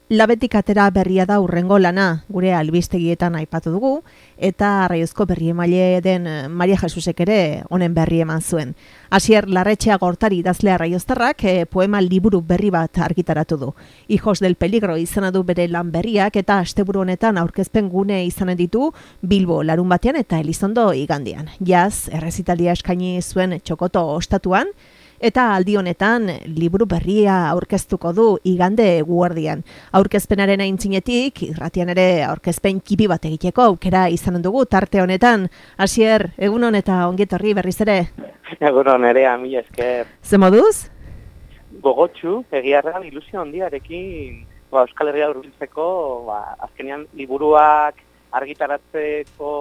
Labetik atera berria da hurrengo lana, gure albistegietan aipatu dugu, eta Arraiozko berri emaile den Maria Jesusek ere honen berri eman zuen. Asier Larretxea Gortari idazle arraioztarrak poema liburu berri bat argitaratu du. Hijos del peligro izena du bere lan berriak eta asteburu honetan aurkezpen gune izanen ditu Bilbo larunbatean eta Elizondo igandean. Jaz, errezitaldia eskaini zuen Txokoto ostatuan, eta aldi honetan liburu berria aurkeztuko du igande eguerdian. Aurkezpenaren aintzinetik, irratian ere aurkezpen kipi bat egiteko aukera izanen dugu tarte honetan. Asier, egunon eta ongetorri berriz ere? Egunon ere, mila esker. Ze moduz? Gogotsu, egiarrean ilusio handiarekin Euskal Herria hurbiltzeko, azkenean liburuak argitaratzeko,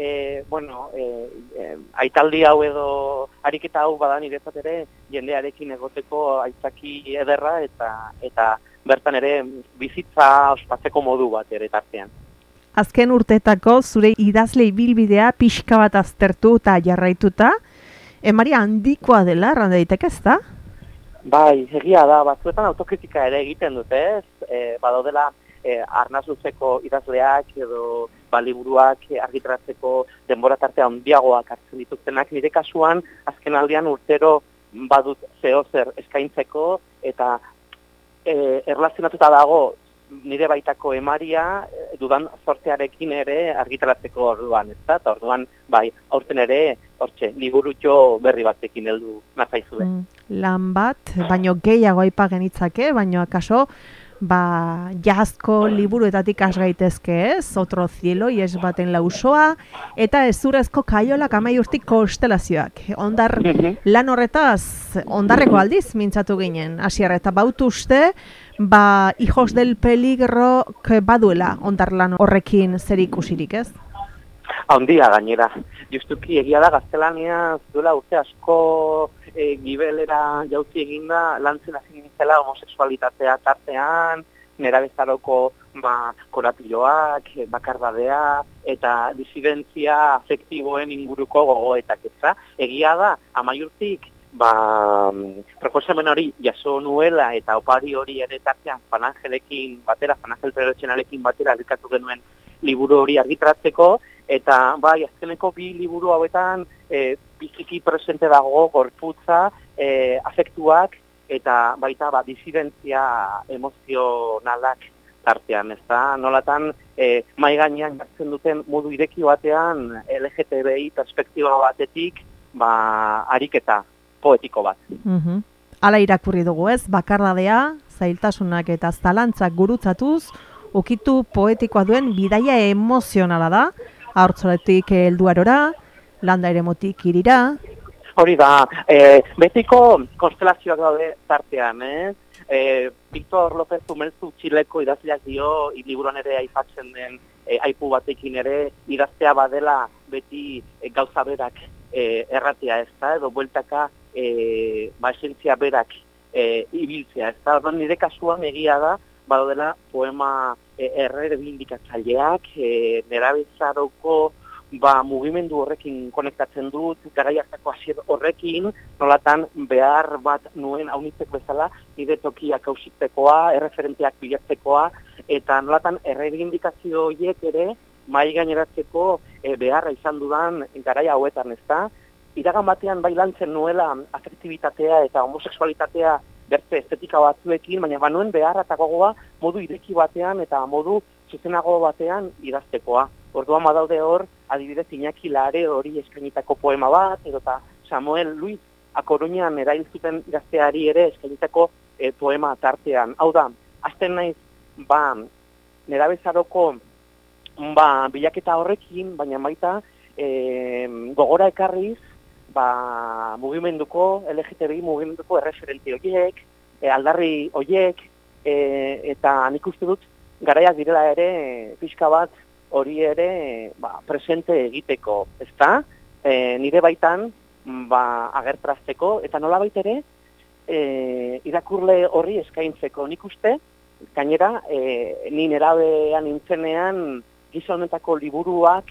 aitaldi hau edo ariketa hau badan niretzat ere jendearekin egoteko aitzaki ederra eta bertan ere bizitza ospatzeko modu bat ere tartean. Azken urteetako zure idazle ibilbidea pixka bat aztertu eta jarraituta, emaria handikoa dela, erran daiteke ezta? Bai, egia da, batzuetan autokritika ere egiten dute, badaudela arnaz luzeko idazleak edo liburuak argitaratzeko denbora tartea handiagoak hartzen dituztenak. Nire kasuan, azken aldian urtero badut zeozer eskaintzeko eta erlazionatuta dago nire baitako emaria dudan sortearekin ere argitaratzeko orduan, ezta? Eta orduan, bai, aurten ere, hortxe, liburutxo berri batekin heldu nazaizue. Lan bat, baino gehiago aipa genitzake, baino akaso, jazko liburuetatik has gaitezke ez, Otro cielo, ies baten lausoa, eta ezurezko kaiolak amaiurtik konstelazioak. Ondar lan horretaz, ondarreko aldiz mintzatu ginen, Asier, eta bautu uste, hijos del peligro baduela ondar lan horrekin zer ikusirik ez? Handia gainera. Justuki egia da gaztelania duela urte asko gibelera jauzi eginda lantzen hasi nintzela homosexualitatea tartean, nerabezaroko korapiloak, bakardadea eta disidentzia afektiboen inguruko gogoetak etza. Egia da, amaiurtik proposamen hori jaso nuela eta opari hori ere tartean Fanangelekin batera, Fanangel Perotxenalekin batera argitatu genuen liburu hori argitaratzeko, eta azkeneko bi liburu hauetan biziki presente dago gorputza, afektuak eta baita disidentzia emozionalak tartean, ezta? Nolatan mahai gainean jartzen duten modu ireki batean LGTBI perspektiba batetik ariketa poetiko bat. Hala irakurri dugu ez, bakardadea, zailtasunak eta zalantzak gurutzatuz, ukitu poetikoa duen bidaia emozionala da, haurtzoletik helduarora, landa eremotik irira. Hori da, betiko konstelazioak daude tartean, Victor López Umelzu Txileko idazleak dio, liburuan ere aipatzen den aipu batekin ere, idaztea badela beti gauza berak erratea ez da, edo bueltaka esentzia berak ibiltzea ez da. Nire kasuan egia da, badodela poema errebindikatzaileak, nerabezaroko mugimendu horrekin konektatzen dut, garai hartako Asier horrekin, nolatan behar bat nuen haunitzek bezala, nire tokiak hausitzekoa, erreferenteak bilatzekoa, eta nolatan errebindikazio horiek ere, mahai gaineratzeko beharra izan dudan garai hauetan, ezta? Iragan batean lantzen nuela afektibitatea eta homosexualitatea bertze estetika batzuekin, baina banuen beharra eta gogoa modu ireki batean eta modu zuzenago batean idaztekoa. Orduan badaude hor, adibidez Iñaki Lare hori eskainitako poema bat, edota Samuel Luis Akoruñan erail zuten gazteari ere eskainitako poema tartean. Hau da, hasten naiz, nerabezaroko bilaketa horrekin, baina baita gogora ekarriz, mugimenduko, LGTBI mugimenduko erreferente horiek, aldarri horiek, eta nik uste dut garaiak direla ere pixka bat hori ere presente egiteko, ezta? Nire baitan agertrazteko, eta nolabait ere irakurle horri eskaintzeko. Nik uste, gainera, ni nerabean nintzenean gizonetako liburuak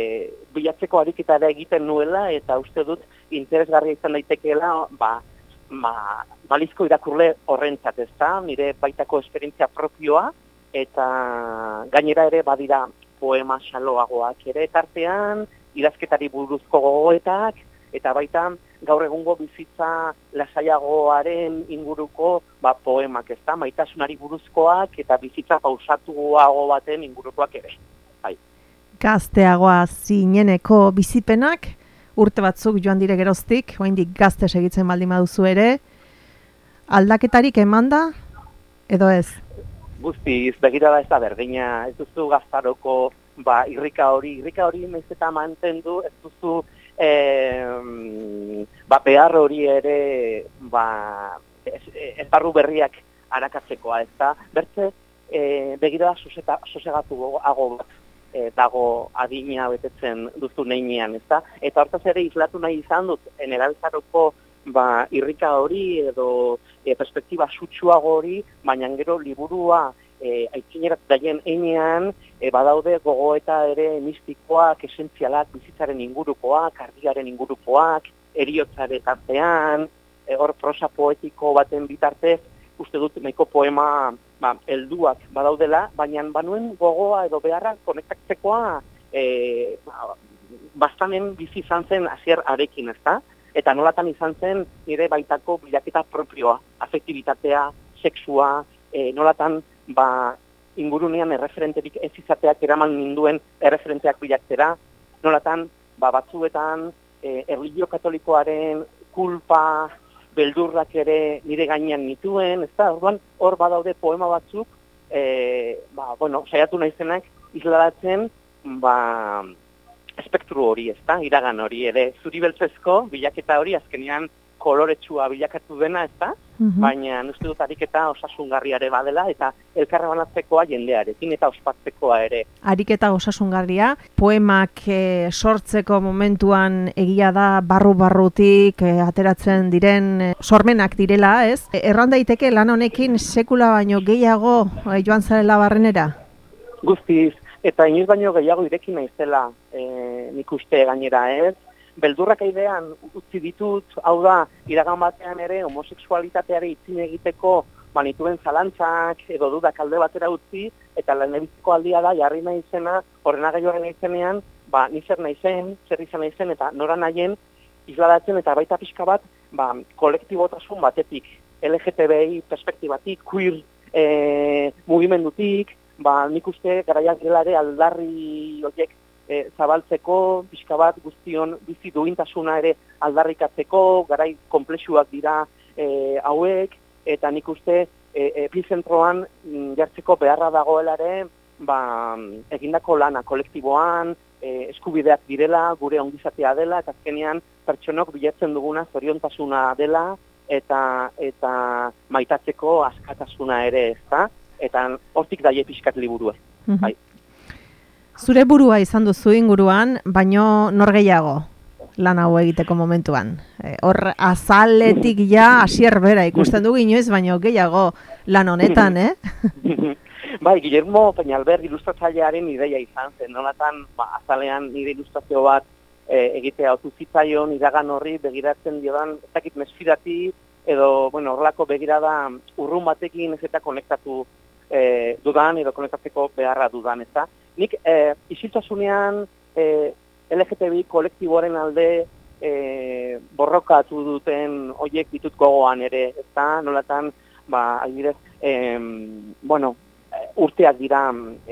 bilatzeko ariketa egiten nuela, eta uste dut interesgarria izan daitekeela balizko irakurle horrentzat, ezta, nire baitako esperientzia propioa, eta gainera ere badira poema xaloagoak ere tartean, idazketari buruzko gogoetak, eta baita gaur egungo bizitza lasaiagoaren inguruko poemak, ezta, maitasunari buruzkoak eta bizitza pausatuago baten ingurukoak ere. Bai. Gazteagoa zineneko bizipenak, urte batzuk joan dire geroztik, oraindik gazte segitzen baldin baduzu ere, aldaketarik emanda edo ez? Guztiz, begirada ez da berdina, ez duzu gaztaroko irrika hori naiz eta mantendu, ez duzu behar hori ere esparru berriak arakatzekoa, ez da? Bertze, begirada sosegatuago bat dago adina betetzen duzu neinean, ez da? Eta hortaz ere islatu nahi izan dut, eneraltzaroko irrika hori edo perspektiba sutsuago hori, baina gero liburua aitzinerat daien einean, badaude gogoeta ere mistikoak, esentzialak, bizitzaren ingurukoak, argiaren ingurukoak, eriotzare tartean, hor prosa poetiko baten bitartez, uste dut nahiko poema helduak badaudela, baina banuen gogoa edo beharra konektatzekoa bastanen bizi izan zen Asier arekin, ezta? Eta nolatan izan zen nire baitako bilaketa propioa, afektibitatea, sexua, nolatan ingurunean erreferenterik ez izateak eraman ninduen erreferenteak bilatzera, nolatan batzuetan erlijio katolikoaren kulpa, beldurrak ere nire gainean nituen, ezta? Orduan hor badaude poema batzuk, saiatu naizenak isladatzen, espektru hori, ezta? Iragan hori ere, zuri beltzezko bilaketa hori azkenean koloretsua bilakatu dena, ezta? Baina uste dut ariketa osasungarriare badela eta elkarra banatzekoa jendearekin eta ospatzekoa ere. Ariketa osasungarria, poemak sortzeko momentuan egia da barru-barrutik ateratzen diren sormenak direla, ez? Erran daiteke lan honekin sekula baino gehiago joan zarela barrenera? Guztiz, eta inoiz baino gehiago irekin naizela nik uste gainera, ez? Beldurrak aidean utzi ditut, hau da, iragan batean ere homoseksualitateari itzin egiteko banituen zalantzak edo dudak alde batera utzi, eta lehenbiziko aldia da, jarri nahi izena, ordenagailuaren izenean, ni zer naizen, zer izan naizen, eta nora nahien isladatzen eta baita pixka bat, kolektibotasun batetik, LGTBI perspektibatik, queer mugimendutik, nik uste garaiak dela ere aldarri horiek zabaltzeko, pixka bat guztion bizi duintasuna ere aldarrikatzeko, garai konplexuak dira hauek, eta nik uste epizentroan jartzeko beharra dagoela ere, egindako lana kolektiboan, eskubideak direla, gure ongizatea dela, eta azkenean pertsonok bilatzen duguna zoriontasuna dela, eta maitatzeko askatasuna ere, ezta? Eta hortik daie pixkat liburua. Bai. Zure burua izan duzu inguruan, baino nor gehiago lan hau egiteko momentuan. Hor azaletik ja Asier bera ikusten dugu inoiz, baino gehiago lan honetan, Bai, Guillermo Peñalver ilustratzailearen ideia izan zen. Nolatan azalean nire ilustrazio bat egitea otu zitzaion, iragan horri begiratzen diodan, ez dakit mesfidati, edo, horrelako begirada urrun batekin ez eta konektatu dudan, edo konektatzeko beharra dudan, ez da. Nik isiltasunean LGTBI kolektiboaren alde borrokatu duten hoiek ditut gogoan ere, ez da, nolatan, adibidez, urteak dira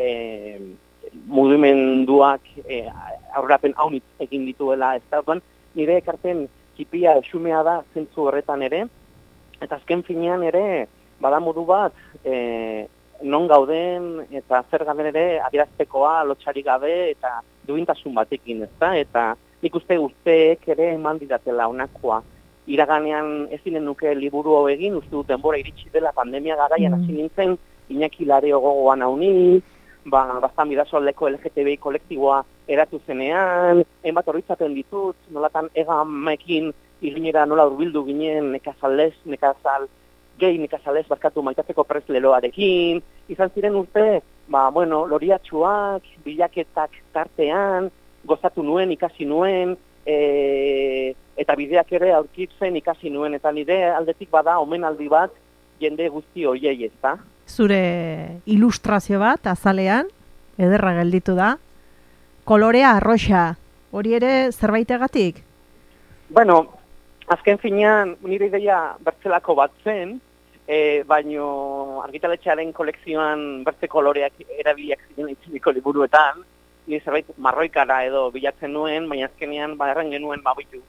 mugimenduak aurrerapen haunitz egin dituela, ez da, nire ekarpen txipia esumea da zentzu horretan ere, eta azken finean ere, bada modu bat, non gauden eta zer gauden ere adieraztekoa lotxarik gabe eta duintasun batekin, ezta? Eta nik uste urteek ere eman didatela honakoa. Iraganean ezinen nuke liburu hau egin, uste dut denbora iritsi dela pandemia garaian hasi nintzen, Iñaki Lareo gogoan hauni, bastan bidasoaldeko LGTBI kolektiboa eratu zenean, enbat horritzaten ditut, nolatan egamekin iginera nola urbildu ginen nekazalez barkatu maitatzeko presleloarekin, izan ziren urte, loriatxuak, bilaketak tartean, gozatu nuen, ikasi nuen, eta bideak ere aurkitzen ikasi nuen, eta nire aldetik bada omenaldi bat jende guzti horiei, ezta? Zure ilustrazio bat azalean, ederra gelditu da. Kolorea arroxa, hori ere zerbaitegatik? Bueno, azken finean nire ideia bertzelako bat zen, baino argitaletxearen kolekzioan bertze koloreak erabiliak ziren itzuliko liburuetan, ni zerbait marroikara edo bilatzen nuen, baina azkenean erran genuen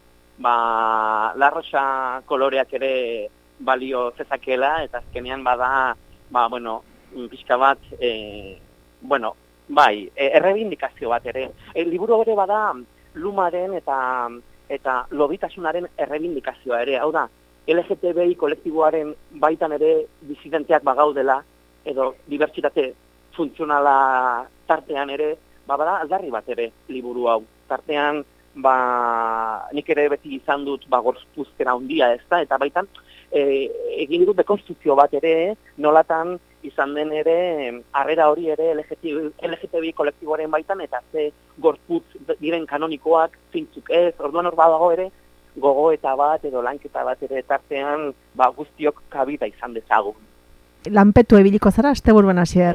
larroxa koloreak ere balio zezakela, eta azkenean bada, pixka bat, errebindikazio bat ere. Liburu ere bada lumaren eta lobitasunaren errebindikazioa ere, hau da, LGTBI kolektiboaren baitan ere disidenteak bagaudela, edo dibertsitate funtzionala tartean ere, bada aldarri bat ere liburu hau. Tartean, nik ere beti izan dut gorpuzkera handia, ezta, eta baitan egin dut dekonstrukzio bat ere, nolatan izan den ere, harrera hori ere LGTBI kolektiboaren baitan, eta ze gorputz diren kanonikoak zintzuk ez, orduan hor badago ere, gogoeta bat edo lanketa bat ere tartean guztiok kabida izan dezagun. Lanpetu ebiliko zara, asteburuan hasier?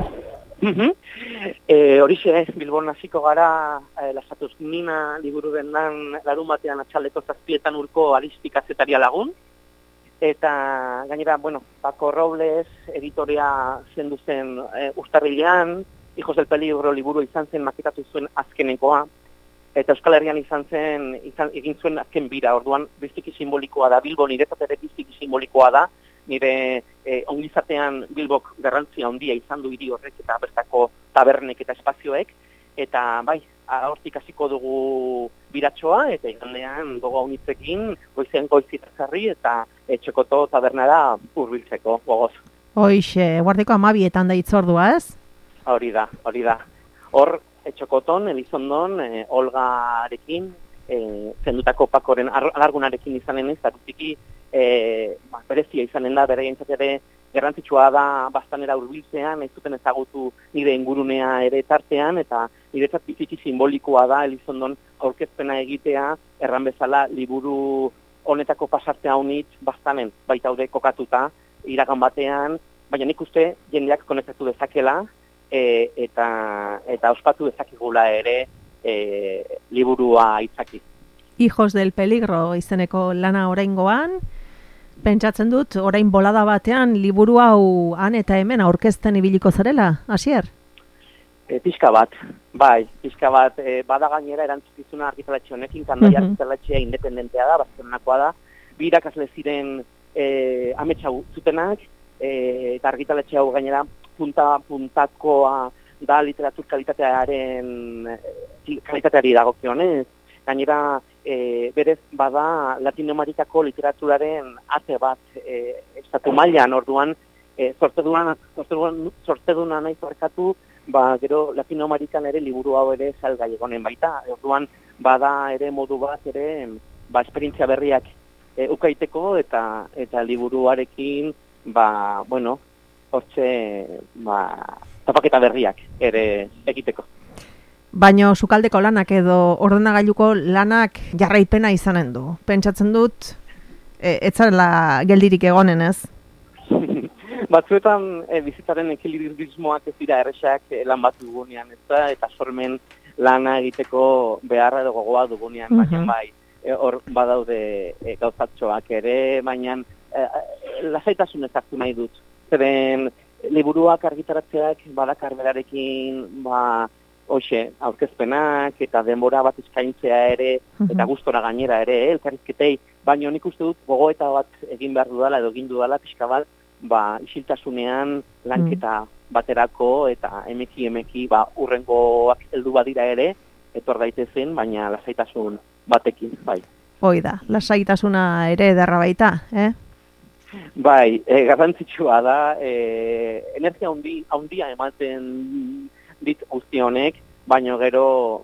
Horixe, Bilbon hasiko gara, lasatuz Nina liburu dendan larun batean atxaldeko 7 urko Aristik azetaria lagun, eta gainera, Paco Robles editoria zendu zen urtarrilean, Hijos del Peligro liburu izan zen maketatu zuen azkenekoa, eta Euskal Herrian egin zuen azken bira, orduan biziki simbolikoa da, Bilbo niretzat ere biziki simbolikoa da, nire ongizatean Bilbok garrantzia handia izan du hiri horrek eta bertako tabernek eta espazioek, eta hortik hasiko dugu biratxoa, eta igandean gogo haunitzekin, goizean goizitazarri eta Txokoto tabernara hurbiltzeko gogoz. Hoixe, guardeko 12etan da itzordua, ez? Hori da. Hor, Txokoton, Elizondon, Olgarekin, zendutako Pakoren alargunarekin izanen ez, eta berezia izanen da, bere ere garrantzitsua da bastanera hurbiltzean, ez zuten ezagutu nire ingurunea ere tartean, eta niretzat biziki simbolikoa da Elizondon aurkezpena egitea, erran bezala liburu honetako pasarte haunitz bastanen baitaude kokatuta, iragan batean, baina nik uste jendeak konektatu dezakela, eta ospatu dezakigula ere liburua itzaki. Hijos del Peligro izeneko lana oraingoan, pentsatzen dut, orain bolada batean liburu hau han eta hemen aurkezten ibiliko zarela, hasier? Pixka bat, bada gainera erantzukizuna argitaletxe honekin, Kandoia argitaletxea independentea da, bazternakoa da, bi irakasle ziren ametsa zutenak, eta argitaletxe hau gainera puntakoa da literatur kalitateari dagokionez. Gainera, berez bada Latinoamerikako literaturaren ate bat estatu mailan, orduan sorteduna nahi zorkatu, gero Latinoamerikan ere liburu hau ere salgai egonen baita. Orduan bada ere modu bat ere esperientzia berriak ukaiteko eta liburuarekin hortxe tapaketa berriak ere egiteko. Baina sukaldeko lanak edo ordenagailuko lanak jarraipena izanen du. Pentsatzen dut, ez zarela geldirik egonen, ez? Batzuetan bizitzaren ekilibrismoak ez dira erresak lan bat dugunean, eta sormen lana egiteko beharra edo gogoa dugunean, baina hor badaude gauzatxoak ere, baina lasaitasun ezartu nahi dut. Zeren liburuak argitaratzeak badakar berarekin, aurkezpenak eta denbora bat eskaintzea ere, eta gustora gainera ere, elkarrizketei, baina nik uste dut gogoeta bat egin behar dudala edo egin dudala pixka bat, isiltasunean lanketa baterako eta emeki urrengoak heldu badira ere, etor daitezen, baina lasaitasun batekin, bai. Hoi da, lasaitasuna ere ederra baita, garrantzitsua da, energia handia ematen dit guzti honek, baina gero,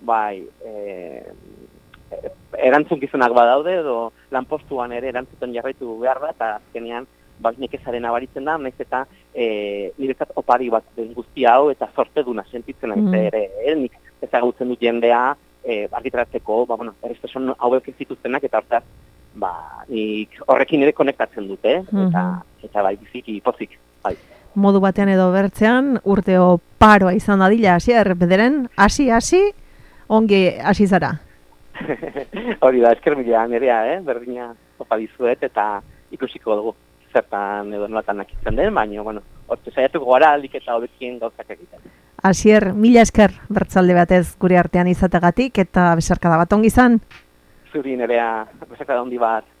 erantzunkizunak badaude, edo lanpostuan ere erantzuten jarraitu behar da, eta azkenean, nekezaren abaritzen da, nahiz eta niretzat opari bat den guzti hau, eta zorteduna sentitzen ere, nik ezagutzen dut jendea, argitaratzeko, erreztasun hauek ez zituztenak, eta hortaz, nik horrekin ere konektatzen dute, eta bai, biziki, pozik, bai. Modu batean edo bertzean, urteo paroa izan dadila, Asier, bederen, hasi, ongi hasi zara. Hori da, esker mila nerea, berdina topa dizuet, eta ikusiko dugu zertan edo nolatan akitzen den, baina, bueno, hortze saiatuko gara alik eta hobekien gauzak egiten. Asier, mila esker bertzalde batez gure artean izategatik, eta besarkada bat ongi izan? Zuri nerea, besarkada ondi bat.